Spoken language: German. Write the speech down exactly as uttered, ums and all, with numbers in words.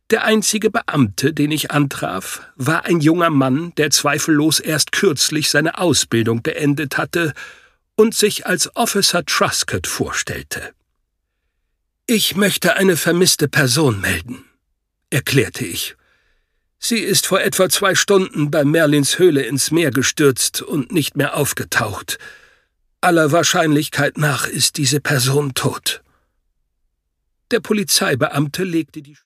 Der einzige Beamte, den ich antraf, war ein junger Mann, der zweifellos erst kürzlich seine Ausbildung beendet hatte und sich als Officer Truscott vorstellte. »Ich möchte eine vermisste Person melden«, erklärte ich. »Sie ist vor etwa zwei Stunden bei Merlins Höhle ins Meer gestürzt und nicht mehr aufgetaucht. Aller Wahrscheinlichkeit nach ist diese Person tot.« Der Polizeibeamte legte die